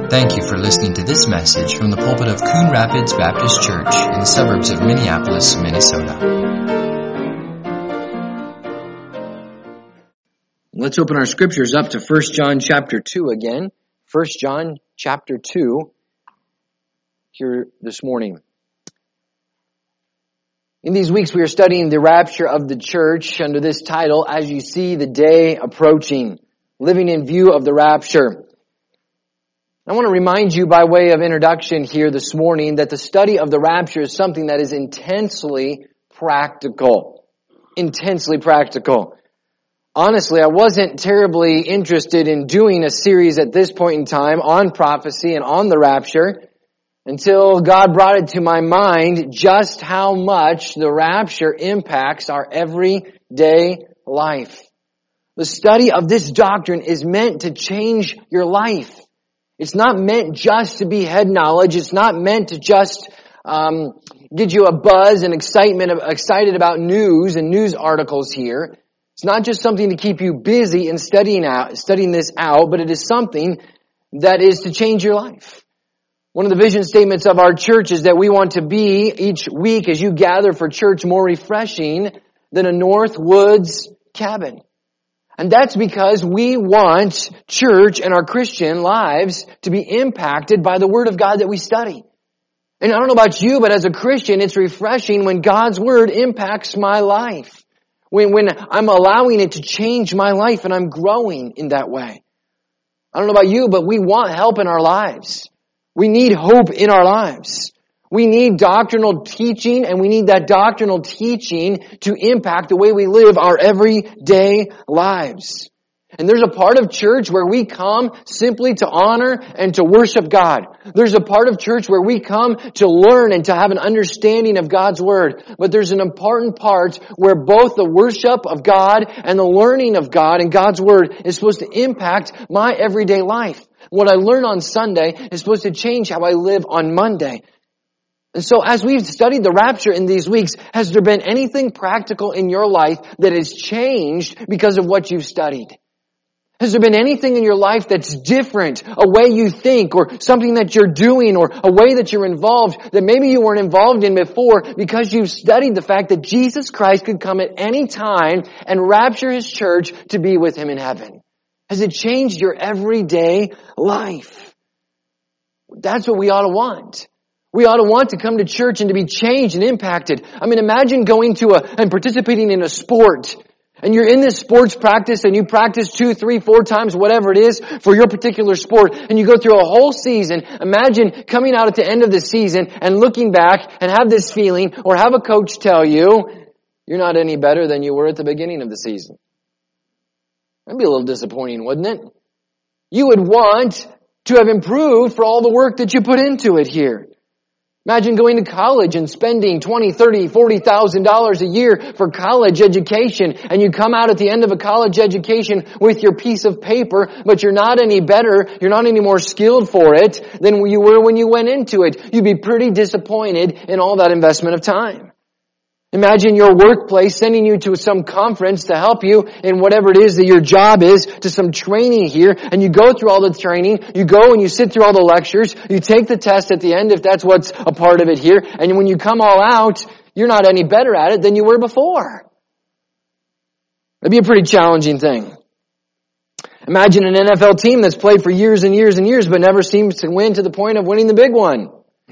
Thank you for listening to this message from the pulpit of Coon Rapids Baptist Church in the suburbs of Minneapolis, Minnesota. Let's open our scriptures up to 1 John chapter 2 again. 1 John chapter 2 here this morning. In these weeks we are studying the rapture of the church under this title, As You See the Day Approaching, Living in View of the Rapture. I want to remind you by way of introduction here this morning that the study of the rapture is something that is intensely practical. Intensely practical. Honestly, I wasn't terribly interested in doing a series at this point in time on prophecy and on the rapture until God brought it to my mind just how much the rapture impacts our everyday life. The study of this doctrine is meant to change your life. It's not meant just to be head knowledge. It's not meant to just get you a buzz and excited about news and news articles here. It's not just something to keep you busy in studying this out, but it is something that is to change your life. One of the vision statements of our church is that we want to be, each week as you gather for church, more refreshing than a North Woods cabin. And that's because we want church and our Christian lives to be impacted by the Word of God that we study. And I don't know about you, but as a Christian, it's refreshing when God's Word impacts my life. When I'm allowing it to change my life and I'm growing in that way. I don't know about you, but we want help in our lives. We need hope in our lives. We need doctrinal teaching, and we need that doctrinal teaching to impact the way we live our everyday lives. And there's a part of church where we come simply to honor and to worship God. There's a part of church where we come to learn and to have an understanding of God's Word. But there's an important part where both the worship of God and the learning of God and God's Word is supposed to impact my everyday life. What I learn on Sunday is supposed to change how I live on Monday. And so as we've studied the rapture in these weeks, has there been anything practical in your life that has changed because of what you've studied? Has there been anything in your life that's different, a way you think or something that you're doing or a way that you're involved that maybe you weren't involved in before because you've studied the fact that Jesus Christ could come at any time and rapture His church to be with Him in heaven? Has it changed your everyday life? That's what we ought to want. We ought to want to come to church and to be changed and impacted. I mean, imagine going to and participating in a sport. And you're in this sports practice and you practice 2, 3, 4 times, whatever it is for your particular sport. And you go through a whole season. Imagine coming out at the end of the season and looking back and have this feeling or have a coach tell you, you're not any better than you were at the beginning of the season. That'd be a little disappointing, wouldn't it? You would want to have improved for all the work that you put into it here. Imagine going to college and spending $20,000, $30,000, $40,000 a year for college education, and you come out at the end of a college education with your piece of paper, but you're not any better, you're not any more skilled for it than you were when you went into it. You'd be pretty disappointed in all that investment of time. Imagine your workplace sending you to some conference to help you in whatever it is that your job is, to some training here, and you go through all the training, you go and you sit through all the lectures, you take the test at the end if that's what's a part of it here, and when you come all out, you're not any better at it than you were before. That'd be a pretty challenging thing. Imagine an NFL team that's played for years and years and years but never seems to win to the point of winning the big one.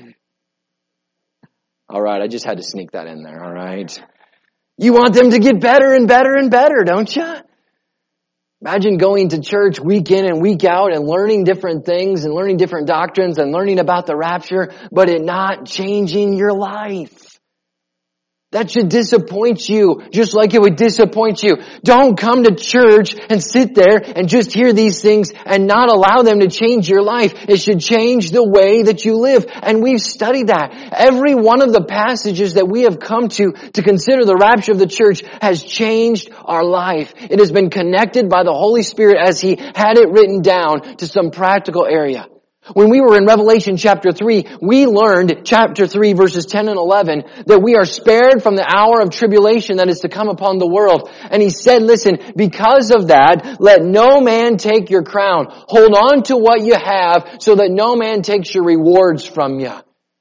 All right, I just had to sneak that in there, all right? You want them to get better and better and better, don't you? Imagine going to church week in and week out and learning different things and learning different doctrines and learning about the rapture, but it not changing your life. That should disappoint you, just like it would disappoint you. Don't come to church and sit there and just hear these things and not allow them to change your life. It should change the way that you live. And we've studied that. Every one of the passages that we have come to consider the rapture of the church has changed our life. It has been connected by the Holy Spirit as He had it written down to some practical area. When we were in Revelation chapter 3, we learned, chapter 3 verses 10 and 11, that we are spared from the hour of tribulation that is to come upon the world. And he said, listen, because of that, let no man take your crown. Hold on to what you have so that no man takes your rewards from you.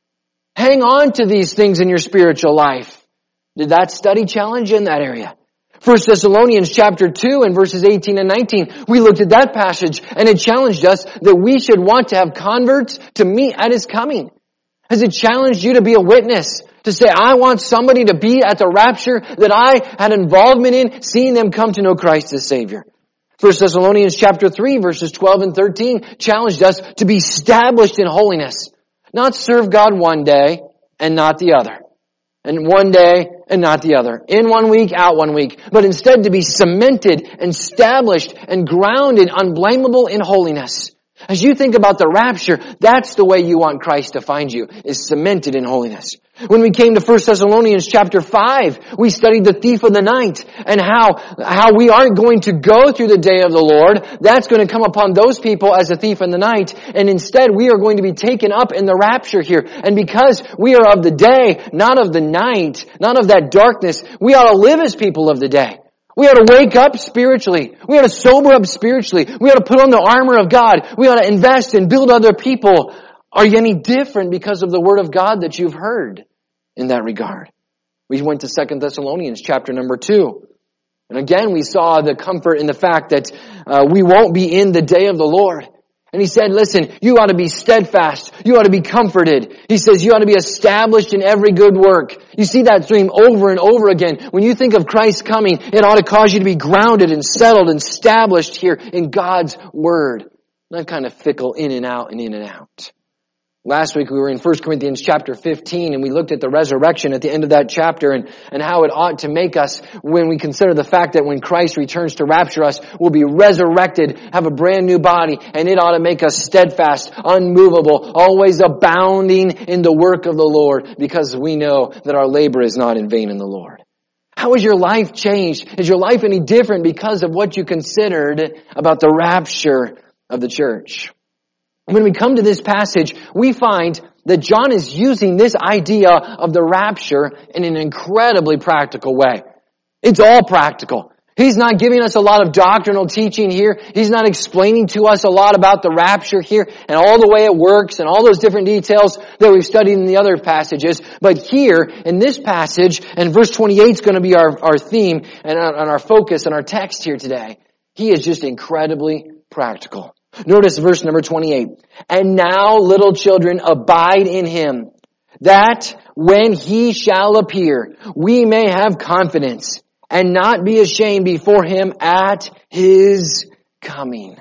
Hang on to these things in your spiritual life. Did that study challenge you in that area? 1 Thessalonians chapter 2 and verses 18 and 19, we looked at that passage and it challenged us that we should want to have converts to meet at His coming. Has it challenged you to be a witness? To say, I want somebody to be at the rapture that I had involvement in, seeing them come to know Christ as Savior. 1 Thessalonians chapter 3 verses 12 and 13 challenged us to be established in holiness. Not serve God one day and not the other. And one day and not the other. In 1 week, out 1 week. But instead to be cemented and established and grounded, unblameable in holiness. As you think about the rapture, that's the way you want Christ to find you, is cemented in holiness. When we came to 1 Thessalonians chapter 5, we studied the thief of the night and how we aren't going to go through the day of the Lord. That's going to come upon those people as a thief in the night. And instead, we are going to be taken up in the rapture here. And because we are of the day, not of the night, not of that darkness, we ought to live as people of the day. We ought to wake up spiritually. We ought to sober up spiritually. We ought to put on the armor of God. We ought to invest and build other people. Are you any different because of the Word of God that you've heard in that regard? We went to 2 Thessalonians chapter number 2. And again, we saw the comfort in the fact that we won't be in the day of the Lord. And he said, listen, you ought to be steadfast. You ought to be comforted. He says you ought to be established in every good work. You see that theme over and over again. When you think of Christ coming, it ought to cause you to be grounded and settled and established here in God's Word. Not kind of fickle in and out and in and out. Last week we were in 1 Corinthians chapter 15 and we looked at the resurrection at the end of that chapter and how it ought to make us when we consider the fact that when Christ returns to rapture us, we'll be resurrected, have a brand new body, and it ought to make us steadfast, unmovable, always abounding in the work of the Lord because we know that our labor is not in vain in the Lord. How has your life changed? Is your life any different because of what you considered about the rapture of the church? When we come to this passage, we find that John is using this idea of the rapture in an incredibly practical way. It's all practical. He's not giving us a lot of doctrinal teaching here. He's not explaining to us a lot about the rapture here and all the way it works and all those different details that we've studied in the other passages. But here, in this passage, and verse 28 is going to be our theme and our focus and our text here today. He is just incredibly practical. Notice verse number 28. And now, little children, abide in Him, that when He shall appear, we may have confidence and not be ashamed before Him at His coming.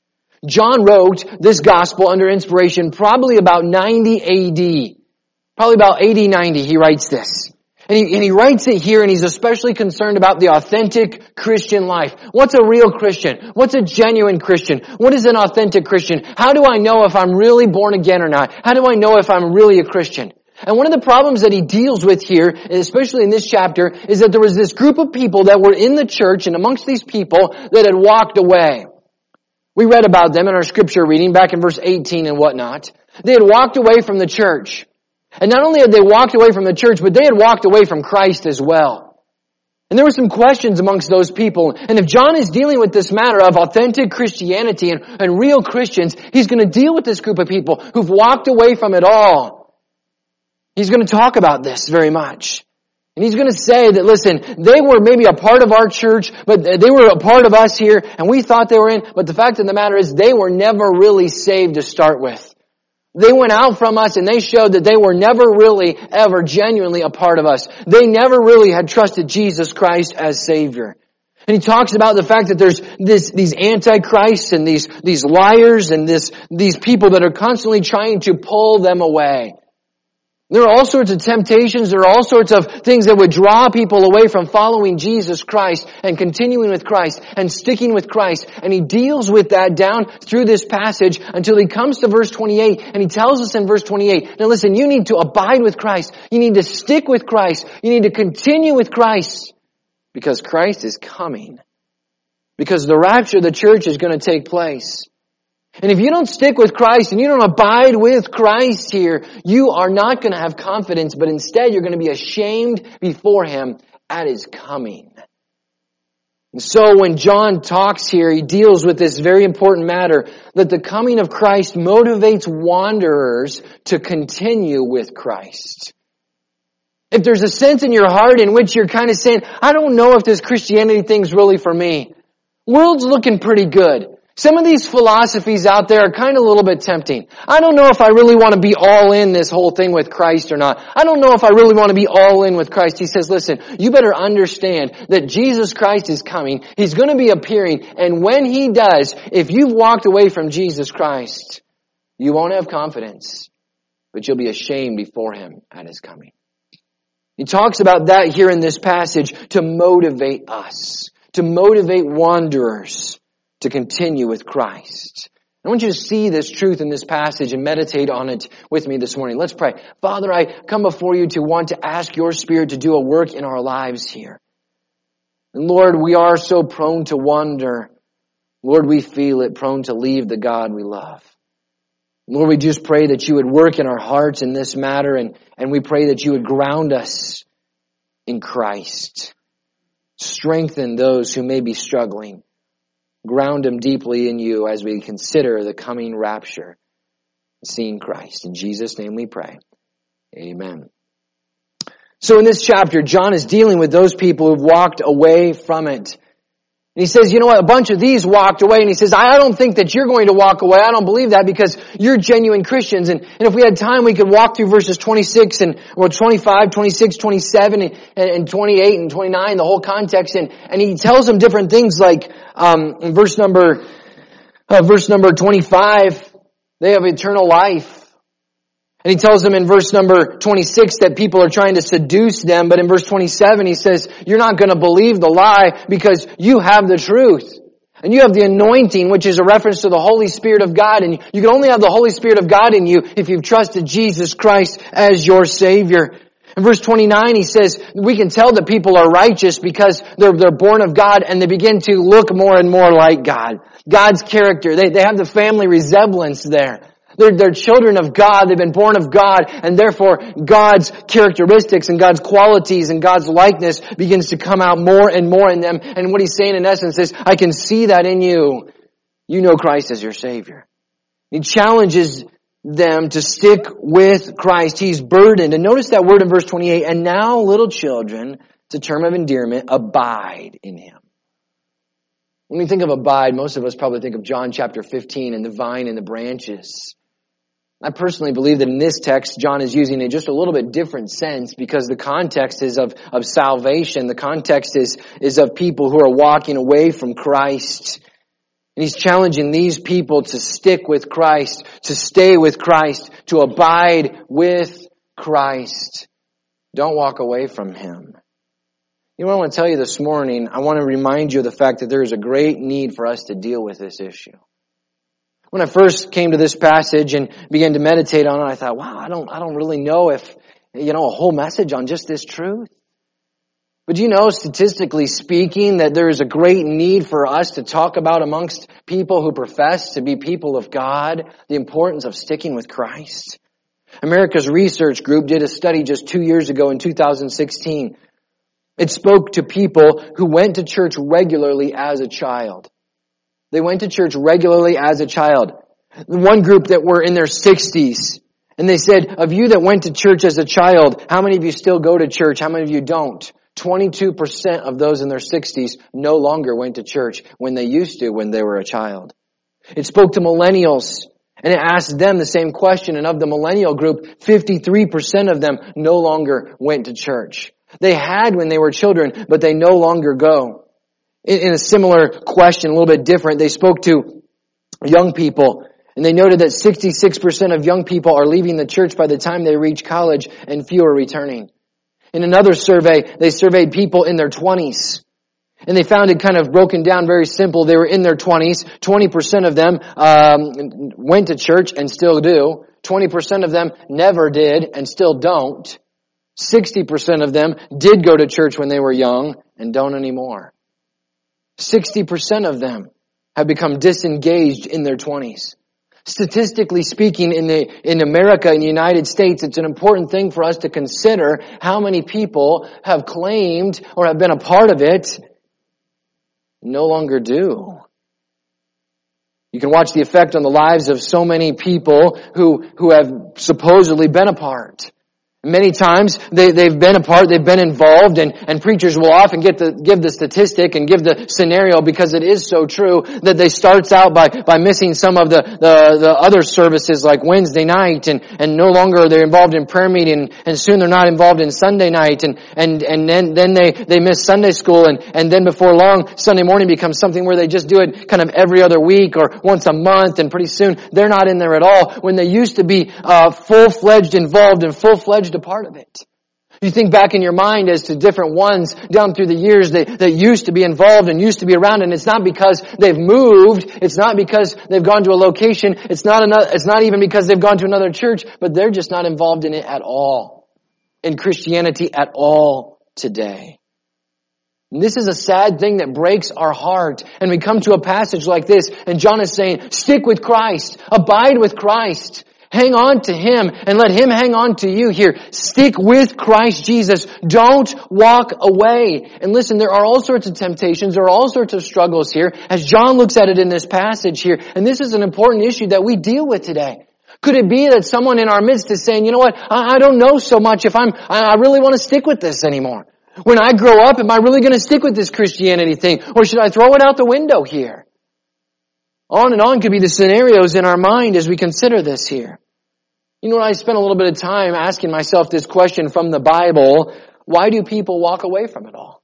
John wrote this gospel under inspiration probably about 90 AD. Probably about 80, 90 he writes this. And he writes it here and he's especially concerned about the authentic Christian life. What's a real Christian? What's a genuine Christian? What is an authentic Christian? How do I know if I'm really born again or not? How do I know if I'm really a Christian? And one of the problems that he deals with here, especially in this chapter, is that there was this group of people that were in the church and amongst these people that had walked away. We read about them in our scripture reading back in verse 18 and whatnot. They had walked away from the church. And not only had they walked away from the church, but they had walked away from Christ as well. And there were some questions amongst those people. And if John is dealing with this matter of authentic Christianity and real Christians, he's going to deal with this group of people who've walked away from it all. He's going to talk about this very much. And he's going to say that, listen, they were maybe a part of our church, but they were a part of us here, and we thought they were in. But the fact of the matter is they were never really saved to start with. They went out from us and they showed that they were never really, ever genuinely a part of us. They never really had trusted Jesus Christ as Savior. And he talks about the fact that there's these antichrists and these liars and these people that are constantly trying to pull them away. There are all sorts of temptations. There are all sorts of things that would draw people away from following Jesus Christ and continuing with Christ and sticking with Christ. And he deals with that down through this passage until he comes to verse 28. And he tells us in verse 28, now listen, you need to abide with Christ. You need to stick with Christ. You need to continue with Christ because Christ is coming. Because the rapture of the church is going to take place. And if you don't stick with Christ and you don't abide with Christ here, you are not going to have confidence, but instead you're going to be ashamed before Him at His coming. And so when John talks here, he deals with this very important matter that the coming of Christ motivates wanderers to continue with Christ. If there's a sense in your heart in which you're kind of saying, I don't know if this Christianity thing's really for me. World's looking pretty good. Some of these philosophies out there are kind of a little bit tempting. I don't know if I really want to be all in this whole thing with Christ or not. I don't know if I really want to be all in with Christ. He says, listen, you better understand that Jesus Christ is coming. He's going to be appearing. And when He does, if you've walked away from Jesus Christ, you won't have confidence, but you'll be ashamed before Him at His coming. He talks about that here in this passage to motivate us, to motivate wanderers to continue with Christ. I want you to see this truth in this passage and meditate on it with me this morning. Let's pray. Father, I come before you to want to ask your Spirit to do a work in our lives here. And Lord, we are so prone to wander. Lord, we feel it, prone to leave the God we love. Lord, we just pray that you would work in our hearts in this matter, and we pray that you would ground us in Christ. Strengthen those who may be struggling. Ground them deeply in you as we consider the coming rapture, seeing Christ. In Jesus' name we pray. Amen. So in this chapter, John is dealing with those people who've walked away from it. And he says, you know what, a bunch of these walked away. And he says, I don't think that you're going to walk away. I don't believe that because you're genuine Christians. And if we had time, we could walk through verses 26 and 25, 26, 27, and 28 and 29, the whole context. And he tells them different things like, in verse number 25, they have eternal life. And he tells them in verse number 26 that people are trying to seduce them. But in verse 27, he says, you're not going to believe the lie because you have the truth. And you have the anointing, which is a reference to the Holy Spirit of God. And you can only have the Holy Spirit of God in you if you've trusted Jesus Christ as your Savior. In verse 29, he says, we can tell that people are righteous because they're born of God and they begin to look more and more like God. God's character. They have the family resemblance there. They're children of God. They've been born of God. And therefore, God's characteristics and God's qualities and God's likeness begins to come out more and more in them. And what he's saying in essence is, I can see that in you. You know Christ as your Savior. He challenges them to stick with Christ. He's burdened. And notice that word in verse 28. And now, little children, it's a term of endearment, abide in Him. When we think of abide, most of us probably think of John chapter 15 and the vine and the branches. I personally believe that in this text, John is using a just a little bit different sense because the context is of salvation. The context is of people who are walking away from Christ. And he's challenging these people to stick with Christ, to stay with Christ, to abide with Christ. Don't walk away from Him. You know what I want to tell you this morning? I want to remind you of the fact that there is a great need for us to deal with this issue. When I first came to this passage and began to meditate on it, I thought, wow, I don't really know if, a whole message on just this truth. But statistically speaking, that there is a great need for us to talk about amongst people who profess to be people of God, the importance of sticking with Christ. America's Research Group did a study just 2 years ago in 2016. It spoke to people who went to church regularly as a child. They went to church regularly as a child. One group that were in their 60s. And they said, of you that went to church as a child, how many of you still go to church? How many of you don't? 22% of those in their 60s no longer went to church when they used to when they were a child. It spoke to millennials. And it asked them the same question. And of the millennial group, 53% of them no longer went to church. They had when they were children, but they no longer go. In a similar question, a little bit different, they spoke to young people, and they noted that 66% of young people are leaving the church by the time they reach college, and few are returning. In another survey, they surveyed people in their 20s, and they found it kind of broken down very simple. They were in their 20s. 20% of them went to church and still do. 20% of them never did and still don't. 60% of them did go to church when they were young and don't anymore. 60% of them have become disengaged in their 20s. Statistically speaking, in America, in the United States, it's an important thing for us to consider how many people have claimed or have been a part of it, no longer do. You can watch the effect on the lives of so many people who have supposedly been a part. Many times they've been a part, they've been involved, and preachers will often give the statistic and give the scenario because it is so true that they starts out by missing some of the other services like Wednesday night and no longer are they involved in prayer meeting and soon they're not involved in Sunday night and then they miss Sunday school and then before long Sunday morning becomes something where they just do it kind of every other week or once a month and pretty soon they're not in there at all when they used to be full-fledged involved and full-fledged a part of it. You think back in your mind as to different ones down through the years that used to be involved and used to be around, and it's not because they've moved, it's not because they've gone to a location, it's not even because they've gone to another church, but they're just not involved in it at all. In Christianity at all today. And this is a sad thing that breaks our heart. And we come to a passage like this, and John is saying, stick with Christ, abide with Christ. Hang on to Him and let Him hang on to you here. Stick with Christ Jesus. Don't walk away. And listen, there are all sorts of temptations. There are all sorts of struggles here as John looks at it in this passage here. And this is an important issue that we deal with today. Could it be that someone in our midst is saying, you know what, I don't know so much if I really want to stick with this anymore. When I grow up, am I really going to stick with this Christianity thing? Or should I throw it out the window here? On and on could be the scenarios in our mind as we consider this here. You know what? I spent a little bit of time asking myself this question from the Bible. Why do people walk away from it all?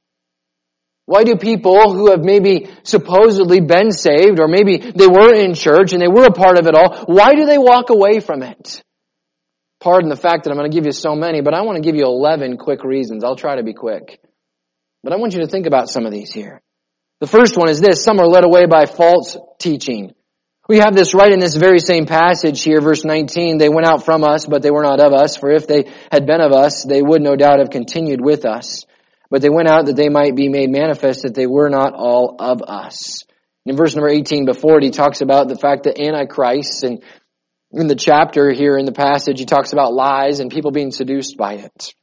Why do people who have maybe supposedly been saved, or maybe they were in church and they were a part of it all, why do they walk away from it? Pardon the fact that I'm going to give you so many, but I want to give you 11 quick reasons. I'll try to be quick. But I want you to think about some of these here. The first one is this: some are led away by false teaching. We have this right in this very same passage here, verse 19. They went out from us, but they were not of us. For if they had been of us, they would no doubt have continued with us. But they went out that they might be made manifest that they were not all of us. In verse number 18 before it, he talks about the fact that Antichrist, and in the chapter here in the passage, he talks about lies and people being seduced by it.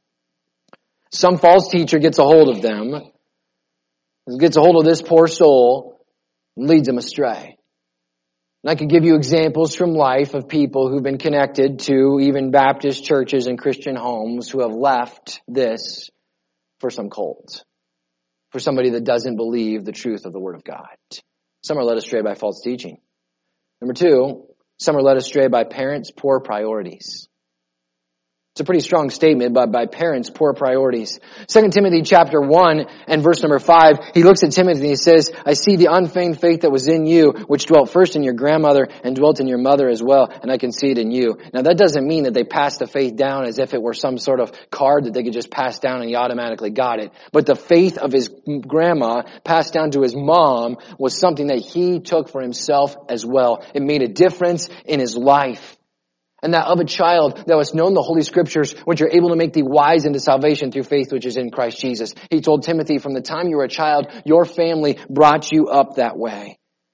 Some false teacher gets a hold of them, gets a hold of this poor soul, and leads them astray. And I could give you examples from life of people who've been connected to even Baptist churches and Christian homes who have left this for some cult, for somebody that doesn't believe the truth of the Word of God. Some are led astray by false teaching. Number two, some are led astray by parents' poor priorities. It's a pretty strong statement, but by parents' poor priorities. 2 Timothy chapter 1 and verse number 5, he looks at Timothy and he says, I see the unfeigned faith that was in you, which dwelt first in your grandmother and dwelt in your mother as well, and I can see it in you. Now that doesn't mean that they passed the faith down as if it were some sort of card that they could just pass down and he automatically got it. But the faith of his grandma passed down to his mom was something that he took for himself as well. It made a difference in his life. And that of a child that was known the Holy Scriptures, which are able to make thee wise into salvation through faith which is in Christ Jesus. He told Timothy, from the time you were a child, your family brought you up that way.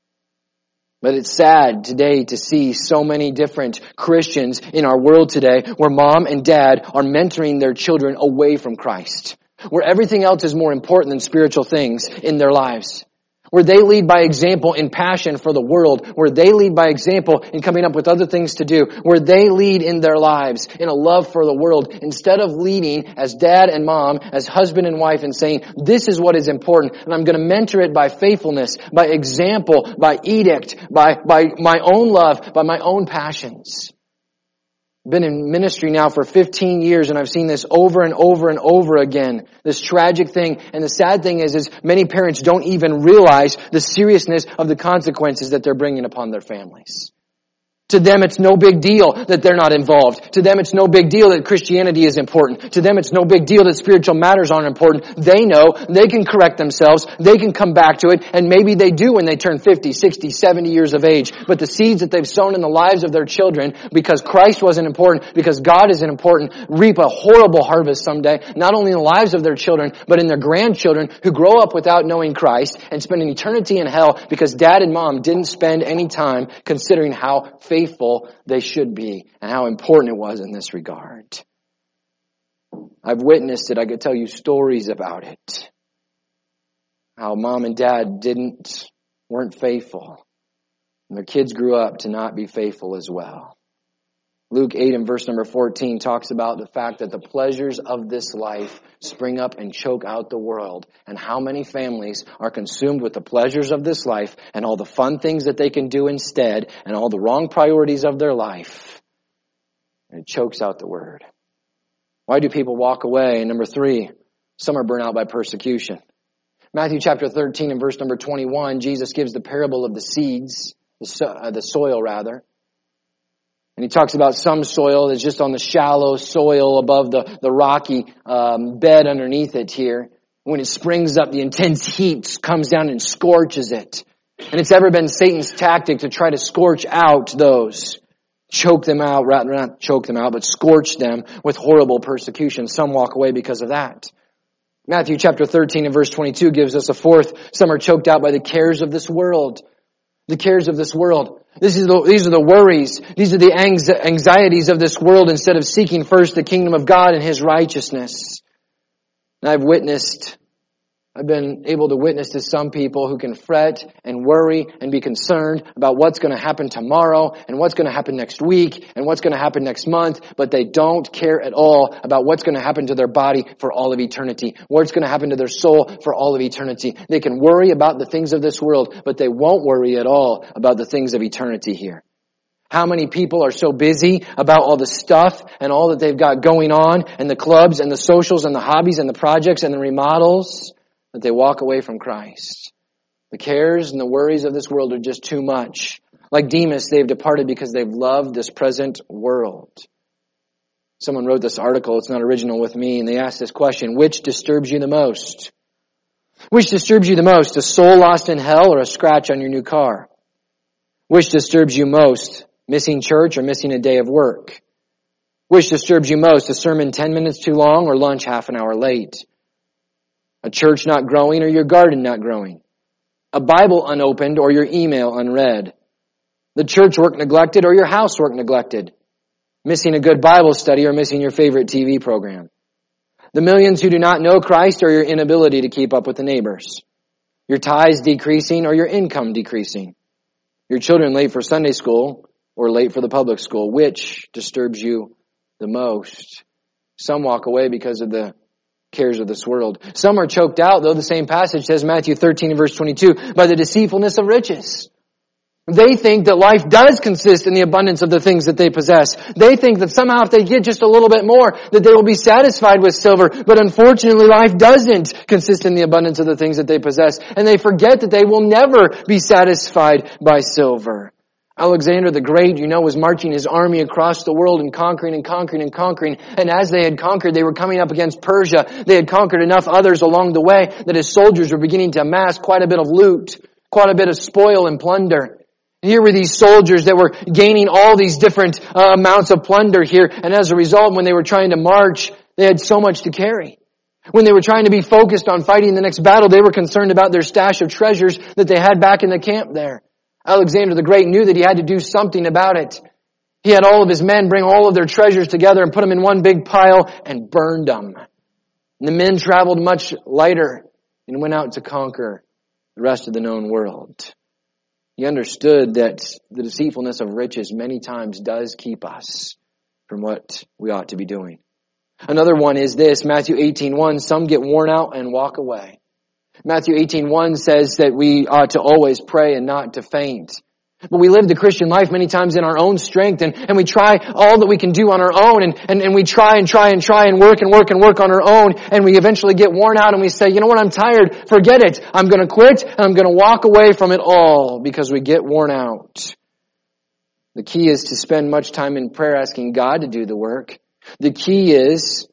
But it's sad today to see so many different Christians in our world today where mom and dad are mentoring their children away from Christ. Where everything else is more important than spiritual things in their lives. Where they lead by example in passion for the world. Where they lead by example in coming up with other things to do. Where they lead in their lives in a love for the world. Instead of leading as dad and mom, as husband and wife and saying, this is what is important. And I'm going to mentor it by faithfulness, by example, by edict, by my own love, by my own passions. I've been in ministry now for 15 years and I've seen this over and over and over again. This tragic thing. And the sad thing is many parents don't even realize the seriousness of the consequences that they're bringing upon their families. To them, it's no big deal that they're not involved. To them, it's no big deal that Christianity is important. To them, it's no big deal that spiritual matters aren't important. They know they can correct themselves. They can come back to it. And maybe they do when they turn 50, 60, 70 years of age. But the seeds that they've sown in the lives of their children, because Christ wasn't important, because God isn't important, reap a horrible harvest someday. Not only in the lives of their children, but in their grandchildren who grow up without knowing Christ and spend an eternity in hell because dad and mom didn't spend any time considering how faithful faithful they should be and how important it was in this regard. I've witnessed it. I could tell you stories about it. How mom and dad weren't faithful. And their kids grew up to not be faithful as well. Luke 8 and verse number 14 talks about the fact that the pleasures of this life spring up and choke out the world. And how many families are consumed with the pleasures of this life and all the fun things that they can do instead and all the wrong priorities of their life. And it chokes out the word. Why do people walk away? And number 3, some are burnt out by persecution. Matthew chapter 13 and verse number 21, Jesus gives the parable of the seeds, the soil rather. And he talks about some soil that's just on the shallow soil above the rocky bed underneath it here. When it springs up, the intense heat comes down and scorches it. And it's ever been Satan's tactic to try to scorch out those. Choke them out, rather not choke them out, but scorch them with horrible persecution. Some walk away because of that. Matthew chapter 13 and verse 22 gives us a fourth. Some are choked out by the cares of this world. The cares of this world. These are the worries. These are the anxieties of this world instead of seeking first the kingdom of God and His righteousness. And I've been able to witness to some people who can fret and worry and be concerned about what's going to happen tomorrow and what's going to happen next week and what's going to happen next month, but they don't care at all about what's going to happen to their body for all of eternity, what's going to happen to their soul for all of eternity. They can worry about the things of this world, but they won't worry at all about the things of eternity here. How many people are so busy about all the stuff and all that they've got going on and the clubs and the socials and the hobbies and the projects and the remodels that they walk away from Christ. The cares and the worries of this world are just too much. Like Demas, they've departed because they've loved this present world. Someone wrote this article, it's not original with me, and they asked this question, which disturbs you the most? Which disturbs you the most, a soul lost in hell or a scratch on your new car? Which disturbs you most, missing church or missing a day of work? Which disturbs you most, a sermon 10 minutes too long or lunch half an hour late? A church not growing or your garden not growing? A Bible unopened or your email unread? The church work neglected or your housework neglected? Missing a good Bible study or missing your favorite TV program? The millions who do not know Christ or your inability to keep up with the neighbors? Your tithes decreasing or your income decreasing? Your children late for Sunday school or late for the public school? Which disturbs you the most? Some walk away because of the cares of this world. Some are choked out, though the same passage says, Matthew 13 and verse 22, by the deceitfulness of riches. They think that life does consist in the abundance of the things that they possess. They think that somehow if they get just a little bit more, that they will be satisfied with silver. But unfortunately, life doesn't consist in the abundance of the things that they possess. And they forget that they will never be satisfied by silver. Alexander the Great, was marching his army across the world and conquering and conquering and conquering. And as they had conquered, they were coming up against Persia. They had conquered enough others along the way that his soldiers were beginning to amass quite a bit of loot, quite a bit of spoil and plunder. Here were these soldiers that were gaining all these different amounts of plunder here. And as a result, when they were trying to march, they had so much to carry. When they were trying to be focused on fighting the next battle, they were concerned about their stash of treasures that they had back in the camp there. Alexander the Great knew that he had to do something about it. He had all of his men bring all of their treasures together and put them in one big pile and burned them. And the men traveled much lighter and went out to conquer the rest of the known world. He understood that the deceitfulness of riches many times does keep us from what we ought to be doing. Another one is this, Matthew 18:1, some get worn out and walk away. Matthew 18:1 says that we ought to always pray and not to faint. But we live the Christian life many times in our own strength and we try all that we can do on our own and we try and work on our own and we eventually get worn out and we say, you know what, I'm tired, forget it. I'm going to quit and I'm going to walk away from it all because we get worn out. The key is to spend much time in prayer asking God to do the work. The key is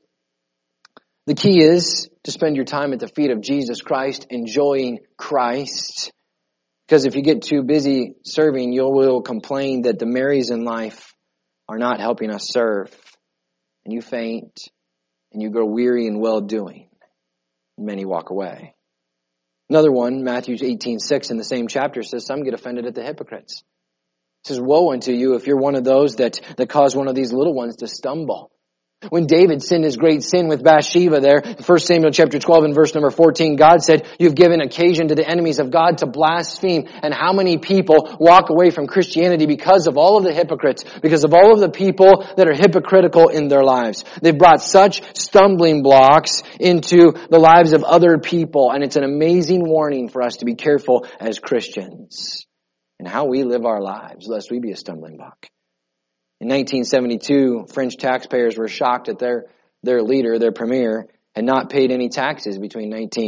to spend your time at the feet of Jesus Christ, enjoying Christ. Because if you get too busy serving, you will complain that the Marys in life are not helping us serve. And you faint, and you grow weary in well-doing. Many walk away. Another one, Matthew 18:6 in the same chapter says, some get offended at the hypocrites. It says, woe unto you if you're one of those that cause one of these little ones to stumble. When David sinned his great sin with Bathsheba there, in 1 Samuel chapter 12 and verse number 14, God said, you've given occasion to the enemies of God to blaspheme. And how many people walk away from Christianity because of all of the hypocrites, because of all of the people that are hypocritical in their lives. They've brought such stumbling blocks into the lives of other people. And it's an amazing warning for us to be careful as Christians and how we live our lives, lest we be a stumbling block. In 1972, French taxpayers were shocked that their leader, their premier, had not paid any taxes between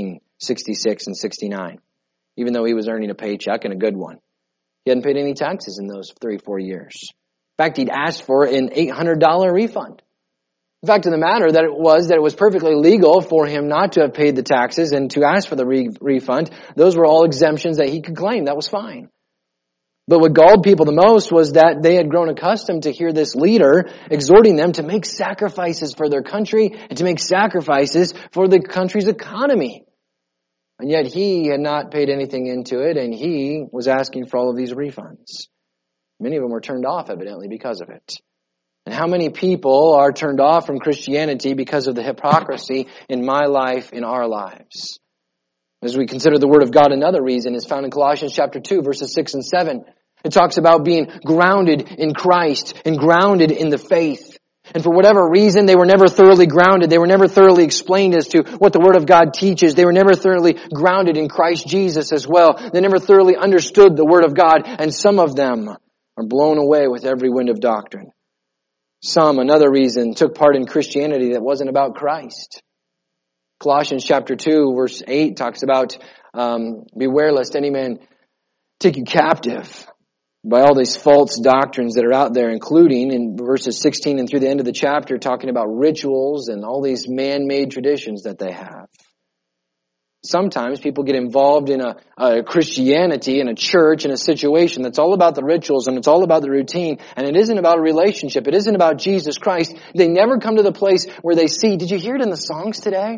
1966 and 69, even though he was earning a paycheck and a good one. He hadn't paid any taxes in those 3-4 years. In fact, he'd asked for an $800 refund. The fact of the matter that it was perfectly legal for him not to have paid the taxes and to ask for the refund. Those were all exemptions that he could claim. That was fine. But what galled people the most was that they had grown accustomed to hear this leader exhorting them to make sacrifices for their country and to make sacrifices for the country's economy. And yet he had not paid anything into it, and he was asking for all of these refunds. Many of them were turned off, evidently, because of it. And how many people are turned off from Christianity because of the hypocrisy in my life, in our lives? As we consider the Word of God, another reason is found in Colossians chapter 2, verses 6 and 7. It talks about being grounded in Christ and grounded in the faith. And for whatever reason, they were never thoroughly grounded. They were never thoroughly explained as to what the Word of God teaches. They were never thoroughly grounded in Christ Jesus as well. They never thoroughly understood the Word of God. And some of them are blown away with every wind of doctrine. Some, another reason, took part in Christianity that wasn't about Christ. Colossians chapter 2, verse 8 talks about, beware lest any man take you captive by all these false doctrines that are out there, including in verses 16 and through the end of the chapter, talking about rituals and all these man-made traditions that they have. Sometimes people get involved in a Christianity, in a church, in a situation that's all about the rituals and it's all about the routine, and it isn't about a relationship. It isn't about Jesus Christ. They never come to the place where they see, did you hear it in the songs today?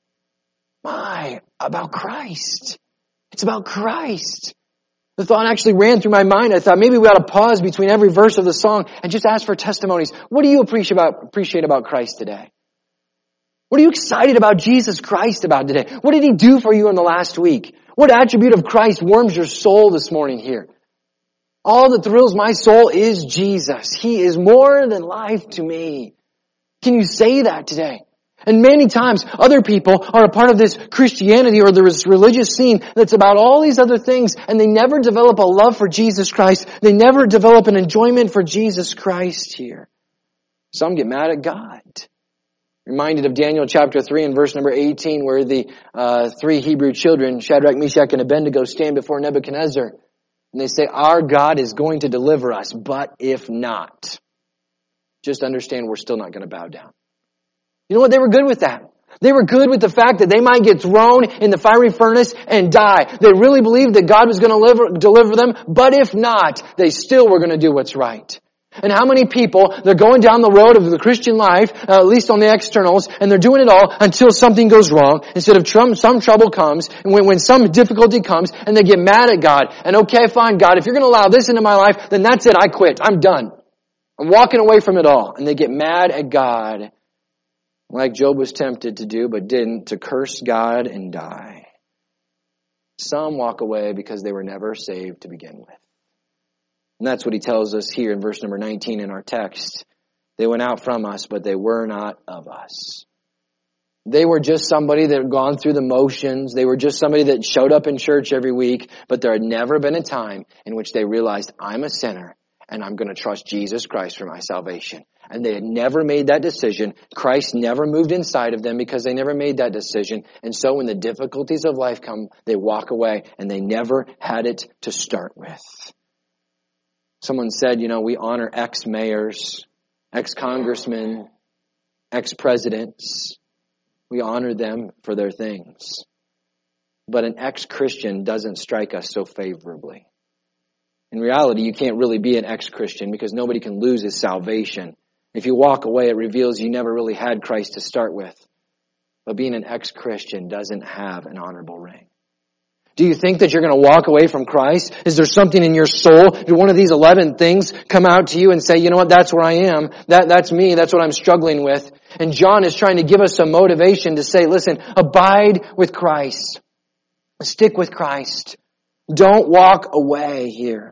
About Christ. It's about Christ. The thought actually ran through my mind. I thought maybe we ought to pause between every verse of the song and just ask for testimonies. What do you appreciate about Christ today? What are you excited about Jesus Christ about today? What did He do for you in the last week? What attribute of Christ warms your soul this morning here? All that thrills my soul is Jesus. He is more than life to me. Can you say that today? And many times, other people are a part of this Christianity or this religious scene that's about all these other things, and they never develop a love for Jesus Christ. They never develop an enjoyment for Jesus Christ here. Some get mad at God. Reminded of Daniel chapter 3 and verse number 18, where the 3 Hebrew children, Shadrach, Meshach, and Abednego, stand before Nebuchadnezzar. And they say, our God is going to deliver us, but if not, just understand we're still not going to bow down. You know what? They were good with that. They were good with the fact that they might get thrown in the fiery furnace and die. They really believed that God was going to deliver them, but if not, they still were going to do what's right. And how many people, they're going down the road of the Christian life, at least on the externals, and they're doing it all until something goes wrong, instead of some trouble comes, and when some difficulty comes, and they get mad at God. And okay, fine, God, if you're going to allow this into my life, then that's it, I quit, I'm done. I'm walking away from it all. And they get mad at God, like Job was tempted to do, but didn't, to curse God and die. Some walk away because they were never saved to begin with. And that's what he tells us here in verse number 19 in our text. They went out from us, but they were not of us. They were just somebody that had gone through the motions. They were just somebody that showed up in church every week, but there had never been a time in which they realized, I'm a sinner and I'm going to trust Jesus Christ for my salvation. And they had never made that decision. Christ never moved inside of them because they never made that decision. And so when the difficulties of life come, they walk away and they never had it to start with. Someone said, we honor ex-mayors, ex-congressmen, ex-presidents. We honor them for their things. But an ex-Christian doesn't strike us so favorably. In reality, you can't really be an ex-Christian because nobody can lose his salvation. If you walk away, it reveals you never really had Christ to start with. But being an ex-Christian doesn't have an honorable ring. Do you think that you're going to walk away from Christ? Is there something in your soul? Do one of these 11 things come out to you and say, you know what, that's where I am. That's me. That's what I'm struggling with. And John is trying to give us some motivation to say, listen, abide with Christ. Stick with Christ. Don't walk away here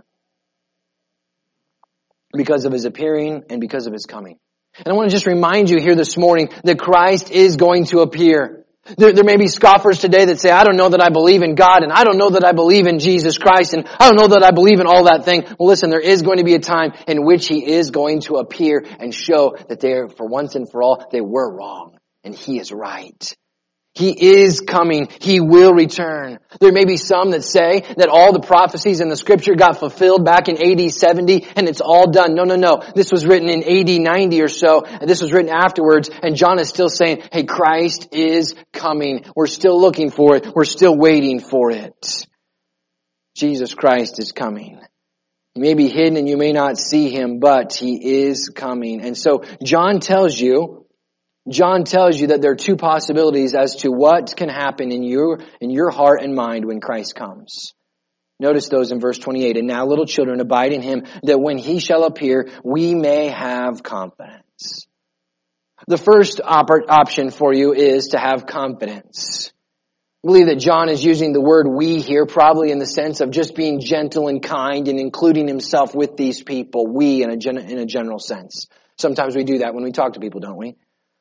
because of His appearing and because of His coming. And I want to just remind you here this morning that Christ is going to appear. There may be scoffers today that say, I don't know that I believe in God, and I don't know that I believe in Jesus Christ, and I don't know that I believe in all that thing. Well, listen, there is going to be a time in which He is going to appear and show that they are, for once and for all, they were wrong, and He is right. He is coming. He will return. There may be some that say that all the prophecies in the Scripture got fulfilled back in AD 70 and it's all done. No. This was written in AD 90 or so, and this was written afterwards, and John is still saying, hey, Christ is coming. We're still looking for it. We're still waiting for it. Jesus Christ is coming. He may be hidden and you may not see Him, but He is coming. And so John tells you that there are two possibilities as to what can happen in your heart and mind when Christ comes. Notice those in verse 28. And now, little children, abide in Him, that when He shall appear, we may have confidence. The first option for you is to have confidence. I believe that John is using the word we here probably in the sense of just being gentle and kind and including himself with these people. We in a general sense. Sometimes we do that when we talk to people, don't we?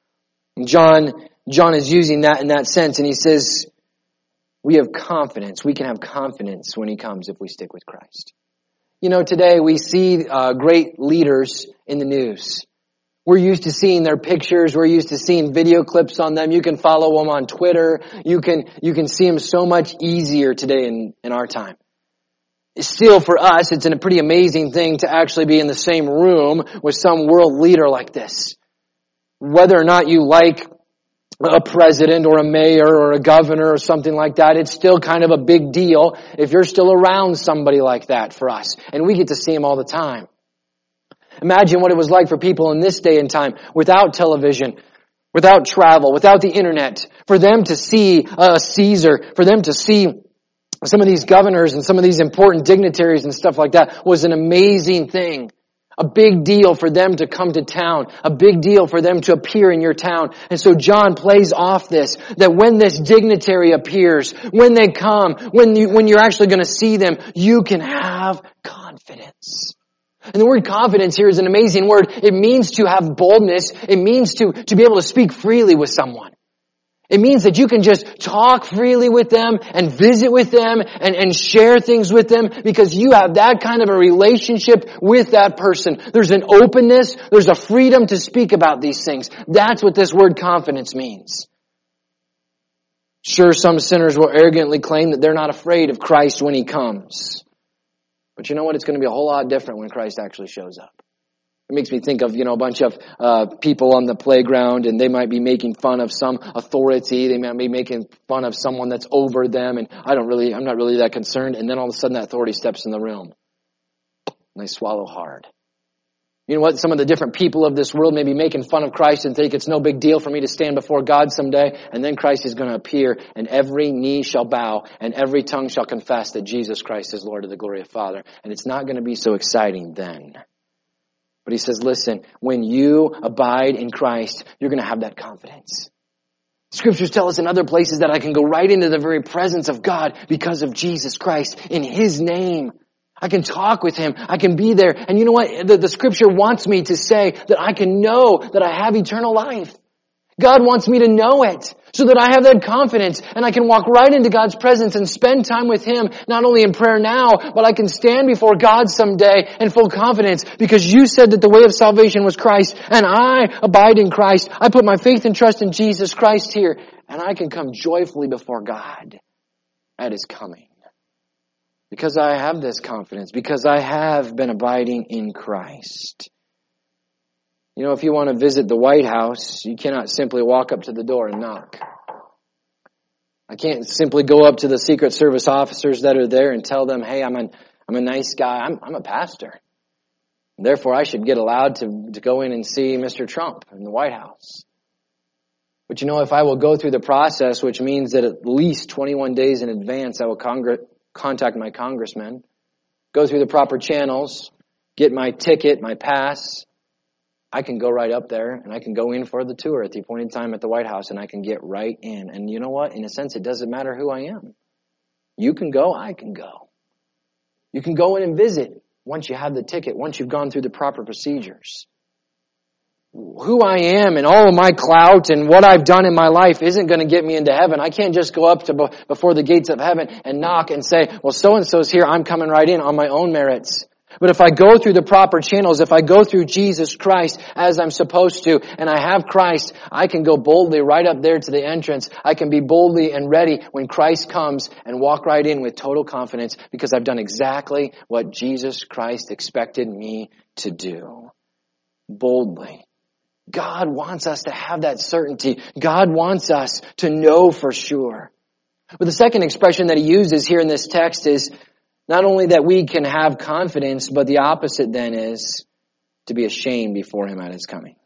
John is using that in that sense, and he says, we have confidence. We can have confidence when He comes if we stick with Christ. You know, today we see great leaders in the news. We're used to seeing their pictures. We're used to seeing video clips on them. You can follow them on Twitter. You can see them so much easier today in our time. Still, for us, it's a pretty amazing thing to actually be in the same room with some world leader like this. Whether or not you like a president or a mayor or a governor or something like that, it's still kind of a big deal if you're still around somebody like that for us. And we get to see him all the time. Imagine what it was like for people in this day and time without television, without travel, without the internet, for them to see a Caesar, for them to see some of these governors and some of these important dignitaries and stuff like that was an amazing thing. A big deal for them to come to town. A big deal for them to appear in your town. And so John plays off this, that when this dignitary appears, when they come, when you're actually going to see them, you can have confidence. And the word confidence here is an amazing word. It means to have boldness. It means to be able to speak freely with someone. It means that you can just talk freely with them and visit with them and share things with them because you have that kind of a relationship with that person. There's an openness. There's a freedom to speak about these things. That's what this word confidence means. Sure, some sinners will arrogantly claim that they're not afraid of Christ when He comes. But you know what? It's going to be a whole lot different when Christ actually shows up. It makes me think of, a bunch of people on the playground, and they might be making fun of some authority. They might be making fun of someone that's over them, and I'm not really that concerned. And then all of a sudden that authority steps in the room. And they swallow hard. You know what? Some of the different people of this world may be making fun of Christ and think it's no big deal for me to stand before God someday. And then Christ is going to appear, and every knee shall bow, and every tongue shall confess that Jesus Christ is Lord of the glory of Father. And it's not going to be so exciting then. But he says, listen, when you abide in Christ, you're going to have that confidence. Scriptures tell us in other places that I can go right into the very presence of God because of Jesus Christ in His name. I can talk with Him. I can be there. And you know what? The Scripture wants me to say that I can know that I have eternal life. God wants me to know it so that I have that confidence and I can walk right into God's presence and spend time with Him, not only in prayer now, but I can stand before God someday in full confidence because you said that the way of salvation was Christ and I abide in Christ. I put my faith and trust in Jesus Christ here and I can come joyfully before God at His coming because I have this confidence, because I have been abiding in Christ. You know, if you want to visit the White House, you cannot simply walk up to the door and knock. I can't simply go up to the Secret Service officers that are there and tell them, hey, I'm a nice guy. I'm a pastor. Therefore, I should get allowed to go in and see Mr. Trump in the White House. But if I will go through the process, which means that at least 21 days in advance I will contact my congressman, go through the proper channels, get my ticket, my pass, I can go right up there and I can go in for the tour at the appointed time at the White House and I can get right in. And you know what? In a sense, it doesn't matter who I am. You can go, I can go. You can go in and visit once you have the ticket, once you've gone through the proper procedures. Who I am and all of my clout and what I've done in my life isn't going to get me into heaven. I can't just go up to before the gates of heaven and knock and say, well, so-and-so's here, I'm coming right in on my own merits. But if I go through the proper channels, if I go through Jesus Christ as I'm supposed to, and I have Christ, I can go boldly right up there to the entrance. I can be boldly and ready when Christ comes and walk right in with total confidence because I've done exactly what Jesus Christ expected me to do. Boldly. God wants us to have that certainty. God wants us to know for sure. But the second expression that he uses here in this text is not only that we can have confidence, but the opposite then is to be ashamed before him at his coming.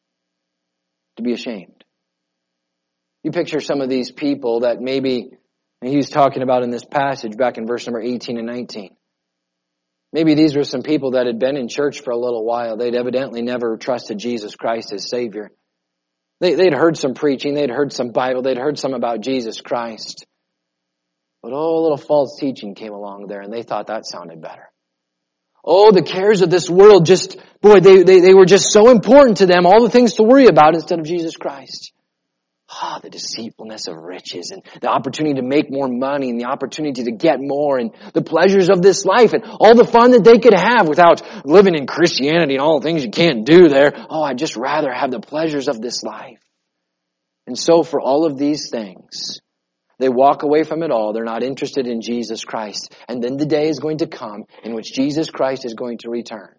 To be ashamed. You picture some of these people that maybe he was talking about in this passage back in verse number 18 and 19. Maybe these were some people that had been in church for a little while. They'd evidently never trusted Jesus Christ as Savior. They'd heard some preaching. They'd heard some Bible. They'd heard some about Jesus Christ. But a little false teaching came along there, and they thought that sounded better. The cares of this world they were just so important to them. All the things to worry about instead of Jesus Christ. The deceitfulness of riches and the opportunity to make more money and the opportunity to get more and the pleasures of this life and all the fun that they could have without living in Christianity and all the things you can't do there. I'd just rather have the pleasures of this life. And so for all of these things, they walk away from it all. They're not interested in Jesus Christ. And then the day is going to come in which Jesus Christ is going to return.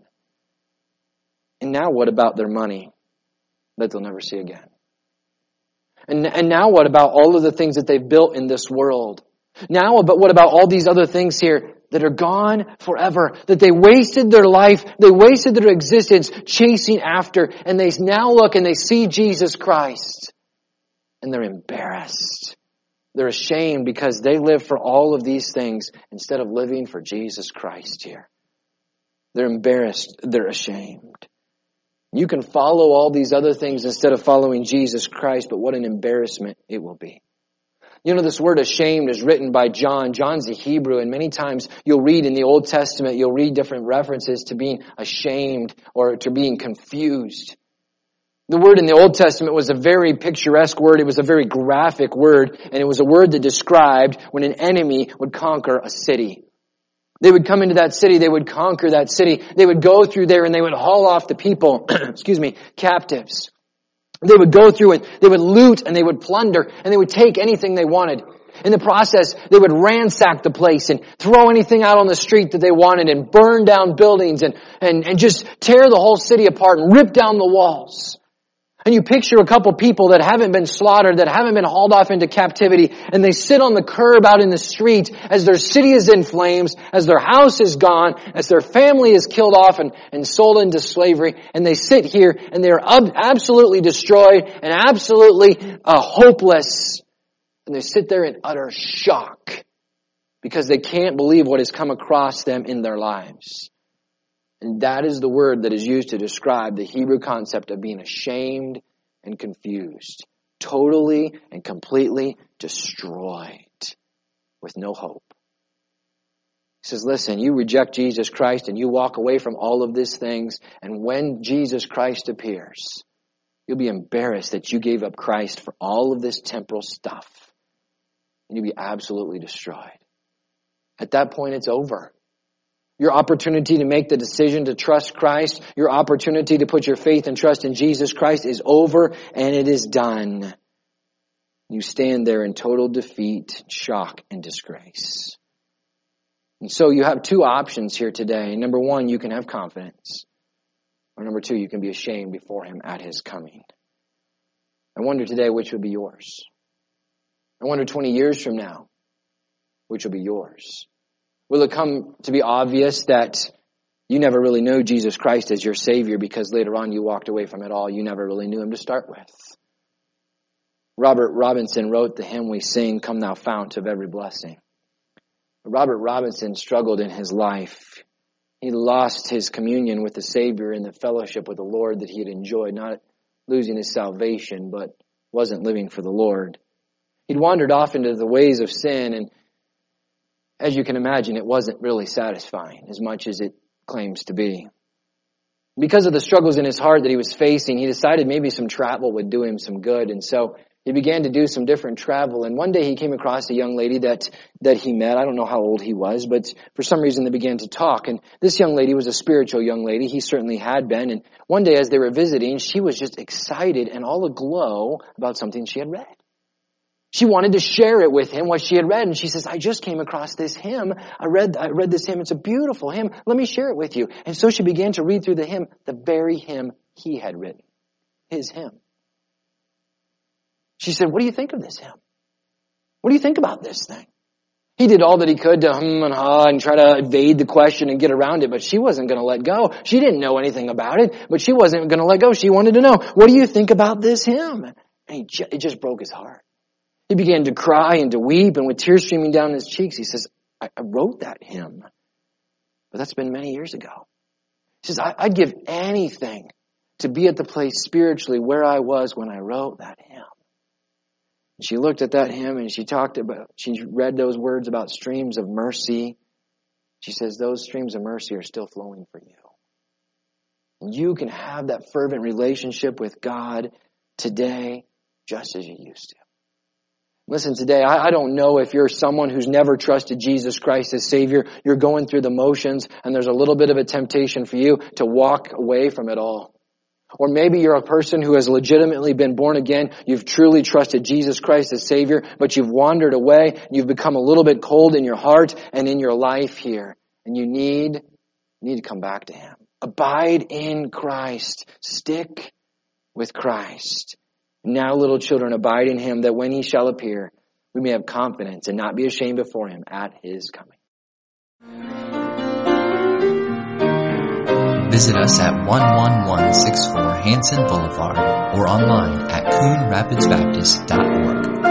And now what about their money that they'll never see again? And now what about all of the things that they've built in this world? What about all these other things here that are gone forever? That they wasted their life, they wasted their existence chasing after, and they now look and they see Jesus Christ. And they're embarrassed. They're ashamed because they live for all of these things instead of living for Jesus Christ here. They're embarrassed. They're ashamed. You can follow all these other things instead of following Jesus Christ, but what an embarrassment it will be. This word ashamed is written by John. John's a Hebrew, and many times you'll read in the Old Testament, you'll read different references to being ashamed or to being confused. The word in the Old Testament was a very picturesque word. It was a very graphic word, and it was a word that described when an enemy would conquer a city. They would come into that city, they would conquer that city, they would go through there and they would haul off the people, captives. They would go through and they would loot and they would plunder and they would take anything they wanted. In the process, they would ransack the place and throw anything out on the street that they wanted and burn down buildings and just tear the whole city apart and rip down the walls. And you picture a couple people that haven't been slaughtered, that haven't been hauled off into captivity, and they sit on the curb out in the street as their city is in flames, as their house is gone, as their family is killed off and sold into slavery, and they sit here and they are absolutely destroyed and absolutely hopeless. And they sit there in utter shock because they can't believe what has come across them in their lives. And that is the word that is used to describe the Hebrew concept of being ashamed and confused. Totally and completely destroyed with no hope. He says, listen, you reject Jesus Christ and you walk away from all of these things. And when Jesus Christ appears, you'll be embarrassed that you gave up Christ for all of this temporal stuff. And you'll be absolutely destroyed. At that point, it's over. Your opportunity to make the decision to trust Christ, your opportunity to put your faith and trust in Jesus Christ is over and it is done. You stand there in total defeat, shock, and disgrace. And so you have two options here today. Number one, you can have confidence. Or number two, you can be ashamed before him at his coming. I wonder today which would be yours. I wonder 20 years from now, which will be yours. Will it come to be obvious that you never really knew Jesus Christ as your Savior because later on you walked away from it all? You never really knew him to start with. Robert Robinson wrote the hymn we sing, "Come Thou Fount of Every Blessing." Robert Robinson struggled in his life. He lost his communion with the Savior and the fellowship with the Lord that he had enjoyed, not losing his salvation, but wasn't living for the Lord. He'd wandered off into the ways of sin, and as you can imagine, it wasn't really satisfying as much as it claims to be. Because of the struggles in his heart that he was facing, he decided maybe some travel would do him some good, and so he began to do some different travel. And one day he came across a young lady that he met. I don't know how old he was, but for some reason they began to talk. And this young lady was a spiritual young lady. He certainly had been. And one day as they were visiting, she was just excited and all aglow about something she had read. She wanted to share it with him, what she had read. And she says, "I just came across this hymn. I read this hymn. It's a beautiful hymn. Let me share it with you." And so she began to read through the hymn, the very hymn he had written, his hymn. She said, "What do you think of this hymn? What do you think about this thing?" He did all that he could to hum and ha and try to evade the question and get around it, but she wasn't going to let go. She didn't know anything about it, but she wasn't going to let go. She wanted to know, "What do you think about this hymn?" And it just broke his heart. He began to cry and to weep, and with tears streaming down his cheeks, he says, I wrote that hymn, but that's been many years ago. He says, I'd give anything to be at the place spiritually where I was when I wrote that hymn. She looked at that hymn and she read those words about streams of mercy. She says, those streams of mercy are still flowing for you. And you can have that fervent relationship with God today just as you used to. Listen, today, I don't know if you're someone who's never trusted Jesus Christ as Savior. You're going through the motions and there's a little bit of a temptation for you to walk away from it all. Or maybe you're a person who has legitimately been born again. You've truly trusted Jesus Christ as Savior, but you've wandered away. You've become a little bit cold in your heart and in your life here. And you need to come back to Him. Abide in Christ. Stick with Christ. Now, little children, abide in Him, that when He shall appear, we may have confidence and not be ashamed before Him at His coming. Visit us at 11164 Hanson Boulevard or online at CoonRapidsBaptist.org.